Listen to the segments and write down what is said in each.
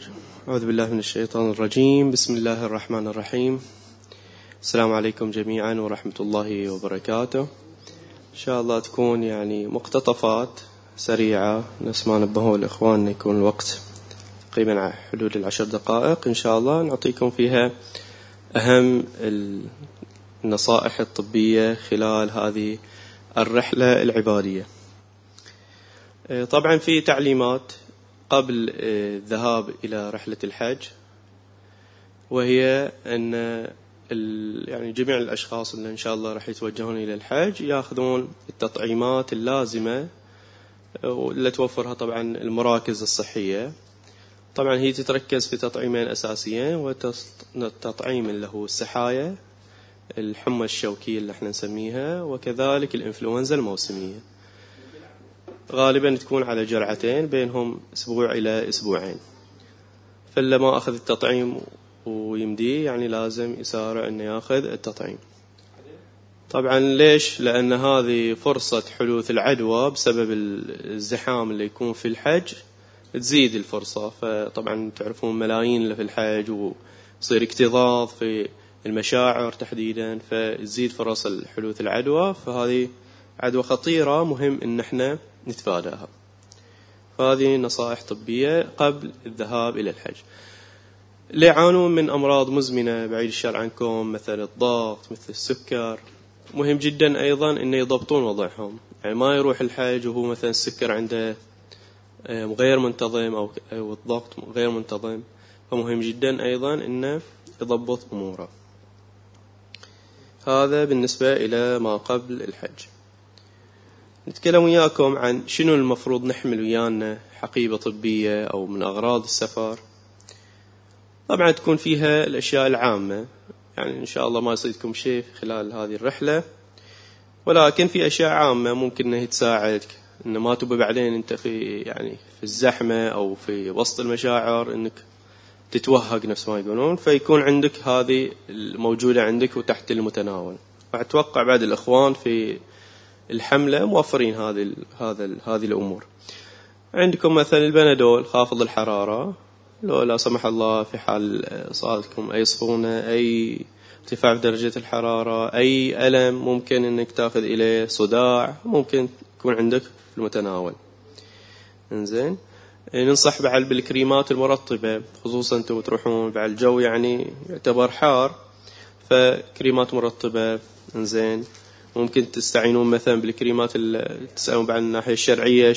أعوذ بالله من الشيطان الرجيم. بسم الله الرحمن الرحيم. السلام عليكم جميعا ورحمة الله وبركاته. إن شاء الله تكون مقتطفات سريعة نفس ما نبهوا الإخوان يكون الوقت تقريبا على حدود 10 دقائق إن شاء الله نعطيكم فيها أهم النصائح الطبية خلال هذه الرحلة العبادية. طبعا في تعليمات قبل الذهاب إلى رحلة الحج، وهي أن جميع الأشخاص اللي إن شاء الله راح يتوجهون إلى الحج يأخذون التطعيمات اللازمة واللي توفرها طبعا المراكز الصحية. طبعا هي تتركز في تطعيمين أساسيين، والتطعيم اللي هو السحايا، الحمى الشوكية اللي احنا نسميها، وكذلك الإنفلونزا الموسمية. غالبا تكون على جرعتين بينهم أسبوع إلى أسبوعين، فاللي ما أخذ التطعيم ويمديه لازم يسارع أنه يأخذ التطعيم. طبعا ليش؟ لأن هذه فرصة حدوث العدوى بسبب الزحام اللي يكون في الحج تزيد الفرصة. فطبعا تعرفون ملايين اللي في الحج ويصير اكتظاظ في المشاعر تحديدا، فتزيد فرص حدوث العدوى. فهذه عدوى خطيرة مهم ان احنا نتفاداها. فهذه نصائح طبية قبل الذهاب إلى الحج. اللي يعانون من أمراض مزمنة بعيد الشر عنكم مثل الضغط مثل السكر، مهم جدا أيضا أن يضبطون وضعهم. ما يروح الحج وهو مثلا السكر عنده غير منتظم أو الضغط غير منتظم، فمهم جدا أيضا أنه يضبط أموره. هذا بالنسبة إلى ما قبل الحج. نتكلم وياكم عن شنو المفروض نحمل ويانا حقيبة طبية أو من أغراض السفر. طبعا تكون فيها الأشياء العامة، إن شاء الله ما يصيدكم شيء خلال هذه الرحلة، ولكن في أشياء عامة ممكن أنها تساعدك أن ما تبقى بعدين أنت في في الزحمة أو في وسط المشاعر أنك تتوهق نفس ما يقولون، فيكون عندك هذه الموجودة عندك وتحت المتناول. وأتوقع بعد الإخوان في الحملة موفرين هذه الأمور. عندكم مثلا البنادول خافض الحرارة، لو لا سمح الله في حال صارتكم أي سخونة، أي ارتفاع في درجة الحرارة، أي ألم ممكن أنك تأخذ إليه، صداع ممكن يكون عندك في المتناول. إنزين، ننصح بعد بالكريمات المرطبة، خصوصا أنتم تروحون بعد الجو يعتبر حار، فكريمات مرطبة. إنزين، ممكن تستعينون مثلا بالكريمات اللي تسألون بعد الناحية الشرعية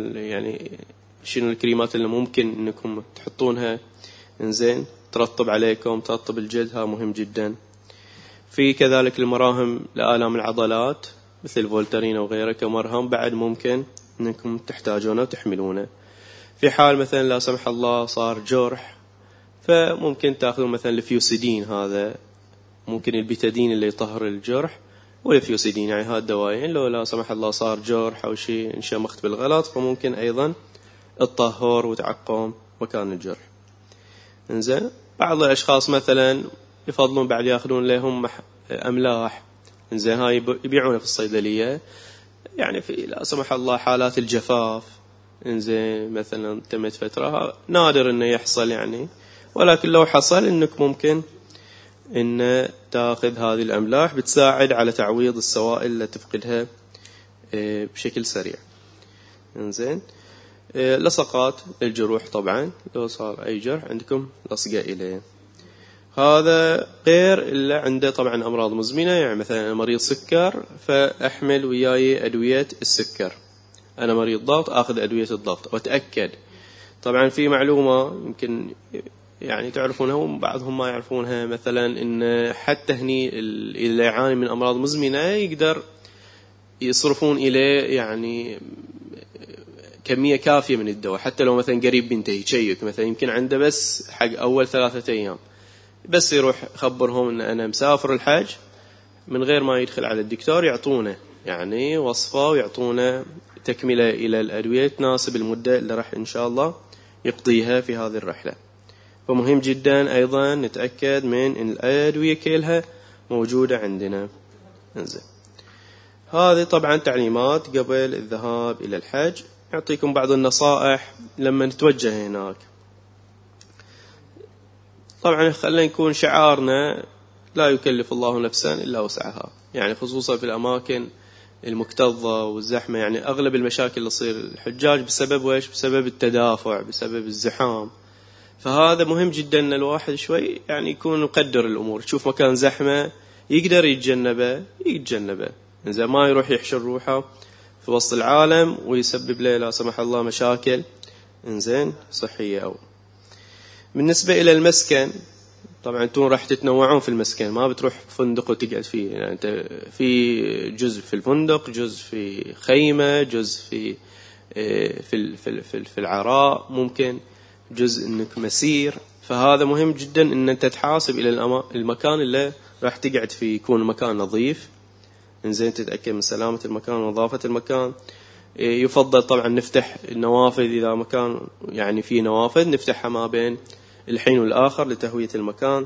شنو الكريمات اللي ممكن انكم تحطونها إنزين ترطب عليكم، ترطب الجلد، ها مهم جدا. في كذلك المراهم لآلام العضلات مثل الفولترين وغيره كمرهم، بعد ممكن انكم تحتاجونه وتحملونه. في حال مثلا لا سمح الله صار جرح، فممكن تاخذون مثلا الفيوسيدين، هذا ممكن البيتادين اللي يطهر الجرح، والفيوسيدين هذا الدوايين لو لا سمح الله صار جرح أو شيء انشمخت بالغلط، فممكن أيضا الطهور وتعقم مكان الجرح. إنزين، بعض الأشخاص مثلا يفضلون بعد يأخذون لهم أملاح. إنزين، هاي يبيعونها في الصيدلية، في لا سمح الله حالات الجفاف. إنزين، مثلا تمت فترة نادر إنه يحصل ولكن لو حصل إنك ممكن إن تأخذ هذه الأملاح، بتساعد على تعويض السوائل اللي تفقدها بشكل سريع. إنزين، لصقات الجروح، طبعا لو صار أي جرح عندكم لصقة إليه. هذا غير اللي عنده طبعا أمراض مزمنة، مثلا مريض سكر فأحمل وياي أدوية السكر. أنا مريض ضغط أخذ أدوية الضغط، وأتأكد. طبعا في معلومة يمكن تعرفونها وبعضهم ما يعرفونها، مثلا إن حتى هني اللي يعاني من أمراض مزمنة يقدر يصرفون إليه كمية كافية من الدواء، حتى لو مثلا قريب بينتهي شيك، مثلا يمكن عنده بس حق أول 3 أيام، بس يروح يخبرهم إن أنا مسافر الحج، من غير ما يدخل على الدكتور يعطونه وصفة ويعطونه تكملة إلى الأدوية تناسب المدة اللي راح إن شاء الله يقضيها في هذه الرحلة. فمهم جدا أيضا نتأكد من إن الأدوية كلها موجودة عندنا. إنزين، هذه طبعا تعليمات قبل الذهاب إلى الحج. أعطيكم بعض النصائح لما نتوجه هناك. طبعا خلينا نكون شعارنا لا يكلف الله نفسا إلا وسعها، يعني خصوصا في الأماكن المكتظة والزحمة. يعني أغلب المشاكل اللي تصير الحجاج بسبب ويش؟ بسبب التدافع، بسبب الزحام. فهذا مهم جدا أن الواحد شوي يعني يكون مقدر الأمور، تشوف مكان زحمة يقدر يتجنبه، إذا ما يروح يحشر روحه في وسط العالم ويسبب له لا سمح الله مشاكل إنزين صحية. أو بالنسبة إلى المسكن، طبعا انتم راح تتنوعون في المسكن، ما بتروح فندق وتقعد فيه، يعني انت في جزء في الفندق، جزء في خيمة، جزء في العراء، ممكن جزء انك مسير. فهذا مهم جدا ان انت تحاسب الى المكان اللي راح تقعد فيه يكون مكان نظيف، انزين تتأكد من سلامة المكان ونظافة المكان. يفضل طبعا نفتح النوافذ إذا مكان يعني فيه نوافذ نفتحها ما بين الحين والآخر لتهوية المكان.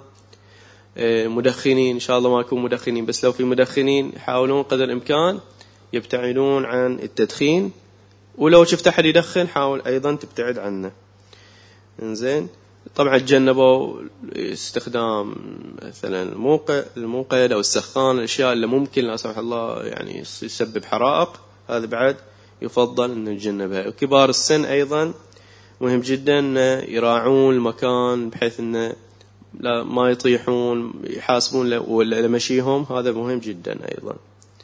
مدخنين إن شاء الله ما يكون مدخنين، بس لو في مدخنين يحاولون قدر الإمكان يبتعدون عن التدخين، ولو شفت أحد يدخن حاول أيضا تبتعد عنه. إنزين طبعا تجنبوا استخدام مثلا الموقد أو السخان، الأشياء اللي ممكن لا سمح الله يعني يسبب حرائق، هذا بعد يفضل أن نتجنبها. وكبار السن أيضا مهم جدا أن يراعون المكان بحيث أن لا ما يطيحون، يحاسبون لمشيهم، هذا مهم جدا أيضا.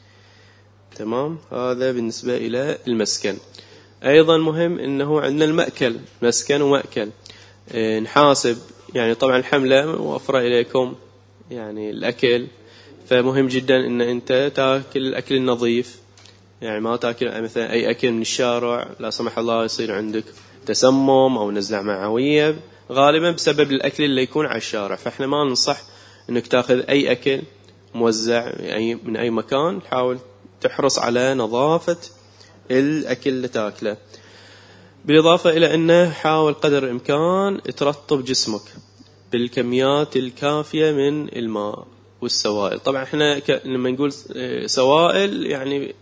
تمام، هذا بالنسبة إلى المسكن. أيضا مهم أنه عندنا المأكل، مسكن ومأكل نحاسب. يعني طبعا الحملة موفرة إليكم يعني الأكل، فمهم جدا أن أنت تأكل الأكل النظيف، يعني ما تأكل مثلا أي أكل من الشارع لا سمح الله يصير عندك تسمم أو نزلة معوية، غالبا بسبب الأكل اللي يكون على الشارع. فإحنا ما ننصح أنك تأخذ أي أكل موزع من أي مكان، حاول تحرص على نظافة الأكل اللي تأكله. بالإضافة إلى أنه حاول قدر الإمكان ترطب جسمك بالكميات الكافية من الماء والسوائل. طبعا إحنا لما نقول سوائل يعني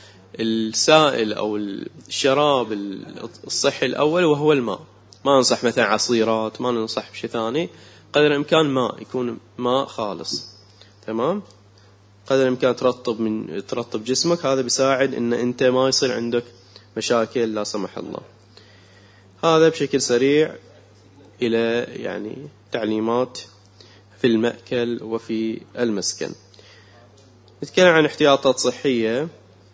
السائل أو الشراب الصحي الأول وهو الماء، ما ننصح مثلا عصيرات، ما ننصح بشيء ثاني. قدر الإمكان ماء، يكون ماء خالص. تمام، قدر الإمكان ترطب جسمك، هذا بيساعد إن أنت ما يصير عندك مشاكل لا سمح الله. هذا بشكل سريع إلى يعني تعليمات في المأكل وفي المسكن. نتكلم عن احتياطات صحية،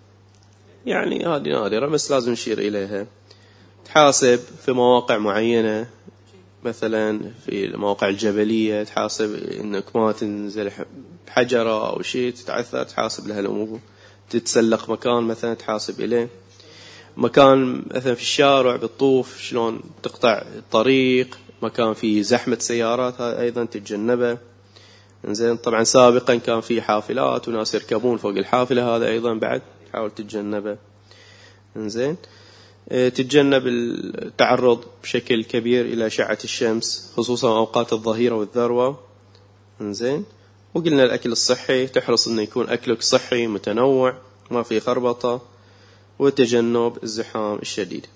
يعني هذه نادرة بس لازم نشير إليها. تحاسب في مواقع معينة، مثلا في المواقع الجبلية تحاسب إنك ما تنزل بحجرة أو شيء تتعثر، تحاسب لها الأمور. تتسلق مكان مثلا تحاسب إليه. مكان مثلا في الشارع بالطوف شلون تقطع الطريق، مكان فيه زحمة سيارات هذا أيضا تتجنبه. إنزين طبعا سابقا كان في حافلات وناس يركبون فوق الحافلة، هذا أيضا بعد حاول تتجنبه. إنزين تتجنب التعرض بشكل كبير إلى أشعة الشمس خصوصا أوقات الظهيرة والذروة. إنزين وقلنا الأكل الصحي، تحرص إنه يكون أكلك صحي متنوع ما في خربطة، وتجنب الزحام الشديد.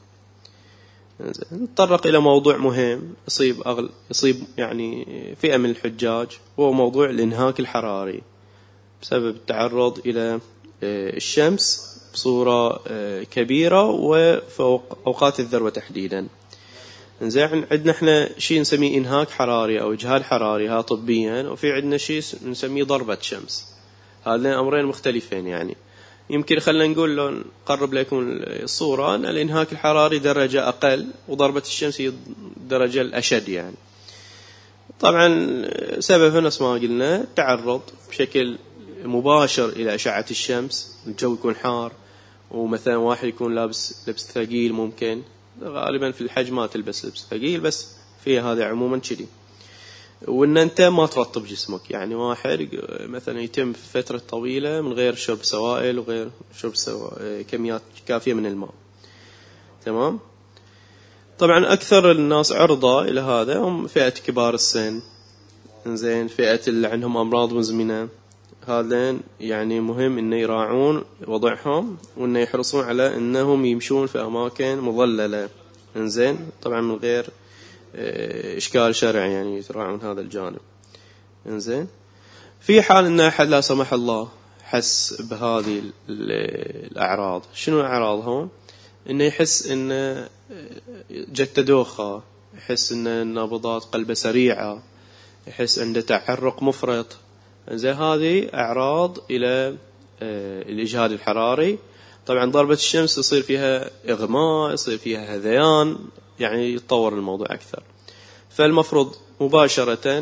نتطرق إلى موضوع مهم يصيب يعني فئة من الحجاج، هو موضوع الإنهاك الحراري بسبب التعرض إلى الشمس بصورة كبيرة وفي أوقات الذروة تحديدا. إنزين عندنا إحنا شيء نسميه إنهاك حراري أو إجهاد حراري ها طبيا، وفي عندنا شيء نسميه ضربة شمس. هذين أمرين مختلفين. يعني يمكن خلنا نقول لو نقرب لكم الصورة أن الإنهاك الحراري درجة أقل وضربة الشمس هي الدرجة الأشد. يعني طبعا سببها نفس ما قلنا التعرض بشكل مباشر إلى أشعة الشمس، الجو يكون حار ومثلا واحد يكون لابس لبس ثقيل، ممكن غالبا في الحج ما تلبس لبس ثقيل بس في هذا عموما كذي، وإن أنت ما ترطب جسمك. يعني واحد مثلا يتم فترة طويلة من غير شرب سوائل وغير شرب كميات كافية من الماء. تمام. طبعا أكثر الناس عرضة إلى هذا هم فئة كبار السن، إنزين فئة اللي عندهم أمراض مزمنة، هذين يعني مهم إن يراعون وضعهم وإن يحرصون على إنهم يمشون في أماكن مظللة. إنزين طبعا من غير إشكال شرعي يعني يتراعون هذا الجانب. إنزين، في حال إن أحد لا سمح الله حس بهذه الأعراض، شنو الأعراض هون؟ إنه يحس إن جت دوخة، يحس إن نبضات قلبه سريعة، يحس عنده تحرك مفرط. زي هذه أعراض إلى الإجهاد الحراري. طبعا ضربة الشمس يصير فيها إغماء، يصير فيها هذيان، يعني يتطور الموضوع أكثر. فالمفروض مباشرة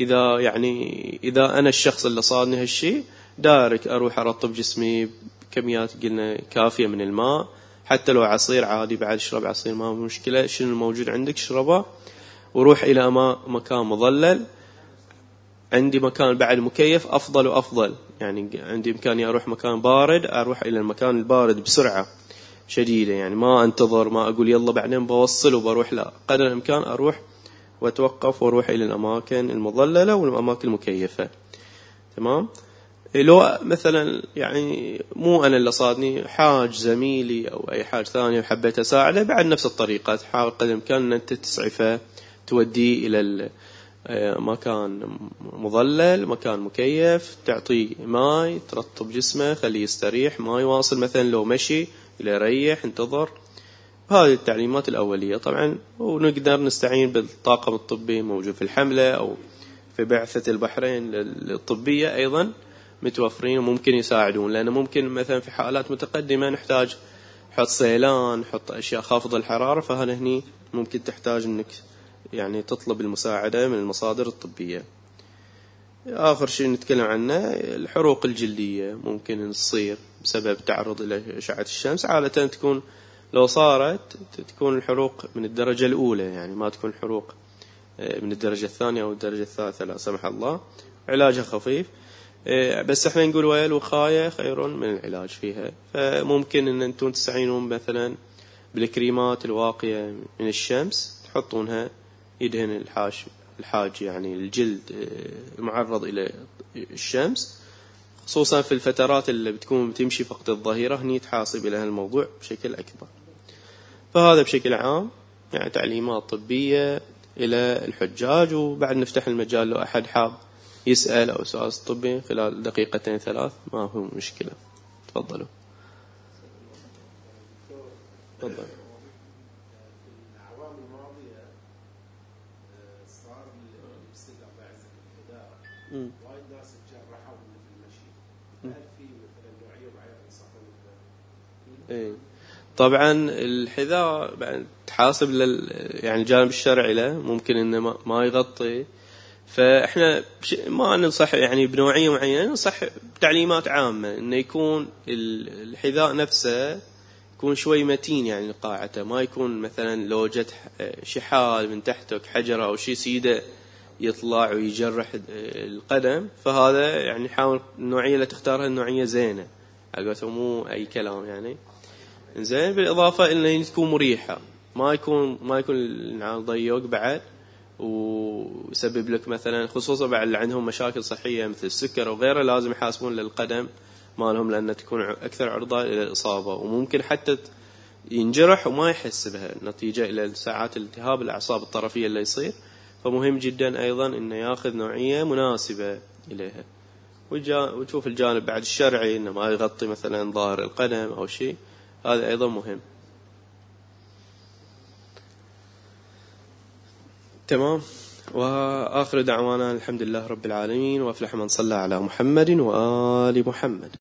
إذا أنا الشخص اللي صادني هالشيء دايركت أروح أرطب جسمي بكميات قلنا كافية من الماء، حتى لو عصير عادي بعد اشرب عصير ما مشكلة، شنو الموجود عندك اشربه، وروح إلى مكان مظلل. عندي مكان بعد مكيف أفضل وأفضل، يعني عندي إمكانية أروح مكان بارد، أروح إلى المكان البارد بسرعة شديدة، يعني ما أنتظر، ما أقول يلا بعدين بوصل وبروح، لا، قدر الإمكان أروح وأتوقف وأروح إلى الأماكن المظللة والأماكن المكيفة. تمام. لو مثلا يعني مو أنا اللي صادني، حاج زميلي أو أي حاج ثاني وحبيت أساعده، بعد نفس الطريقة تحاول قدر الإمكان أن أنت تسعفه، توديه إلى مكان مظلل، مكان مكيف، تعطيه ماء، ترطب جسمه، خليه يستريح، ما يواصل مثلا لو مشي إلى يريح، انتظر. هذه التعليمات الأولية طبعا. ونقدر نستعين بالطاقم الطبي موجود في الحملة أو في بعثة البحرين الطبية أيضا متوفرين وممكن يساعدون، لأنه ممكن مثلا في حالات متقدمة نحتاج حط سيلان، حط أشياء خافضة الحرارة، فهنا هني ممكن تحتاج أنك يعني تطلب المساعدة من المصادر الطبية. آخر شيء نتكلم عنه الحروق الجلدية، ممكن تصير بسبب تعرض إلى أشعة الشمس. عادة تكون لو صارت تكون الحروق من الدرجة الأولى، يعني ما تكون حروق من الدرجة الثانية أو الدرجة الثالثة لا سمح الله. علاجها خفيف، بس احنا نقول ويا الوقاية خير من العلاج فيها. فممكن ان انتم تستعينون مثلا بالكريمات الواقية من الشمس، تحطونها يدهن الحاج يعني الجلد المعرض إلى الشمس، خصوصا في الفترات اللي بتكون بتمشي فقط الظهيرة، هني تحاسب إلى هالموضوع بشكل أكبر. فهذا بشكل عام يعني تعليمات طبية إلى الحجاج. وبعد نفتح المجال لو أحد حاب يسأل أو سؤال طبي خلال دقيقتين ثلاث ما هو مشكلة. تفضلوا. تفضل. الأعوام الماضية صار الاستدعاء بعزة الحذاء، وايد ناس تجرحوا في المشي. هل في مثلا نوعية معينة تنصحون بها؟ طبعا الحذاء بعد تحاسب يعني الجانب الشرعي له، ممكن انه ما يغطي. فاحنا ما ننصح يعني بنوعية معينة، ننصح بتعليمات عامة انه يكون الحذاء نفسه يكون شوي متين، يعني قاعته ما يكون مثلا لو جت شحال من تحتك حجرة او شيء سيده يطلع ويجرح القدم. فهذا يعني حاول النوعية اللي تختارها النوعية زينة، عقلته مو اي كلام يعني. زين، بالاضافة انه تكون مريحة، ما يكون النعال ضيق بعد ويسبب لك مثلا، خصوصا بعد اللي عندهم مشاكل صحية مثل السكر وغيره، لازم يحاسبون للقدم مالهم لأن تكون أكثر عرضة إلى الإصابة، وممكن حتى ينجرح وما يحس بها نتيجة إلى ساعات التهاب الأعصاب الطرفية اللي يصير. فمهم جدا أيضا إنه يأخذ نوعية مناسبة إليها. وتشوف الجانب بعد الشرعي إنه ما يغطي مثلا ظاهر القدم أو شيء، هذا أيضا مهم. تمام. وآخر دعوانا الحمد لله رب العالمين، وأفلح من صلى على محمد وآل محمد.